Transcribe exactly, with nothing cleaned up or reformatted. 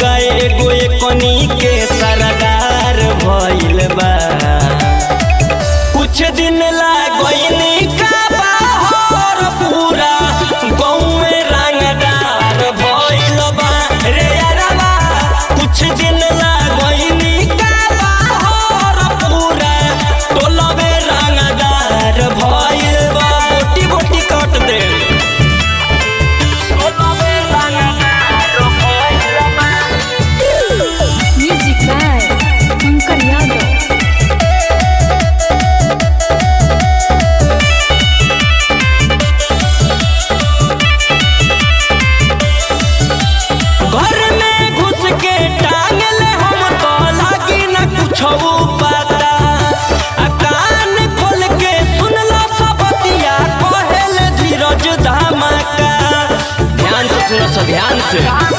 मौगा एगो एकनी के सरदार भइल बा। कुछ दिन लागोइनी का बाहर पूरा गौवे रंगदार भइल बा रे यारबा। कुछ दिन लागोइनी का बाहर पूरा टोलवे रंगदार भइल बा। बोटी बोटी काट दे टोलवे रंगदार भइल बा। Music by uncle Yadav. घर में घुस के टांगले हम तो लागी न कुछ पता। आ कान खोल के सुनला सबतिया कहेल धीरज धमाका। ध्यान से सुनो, सब ध्यान से।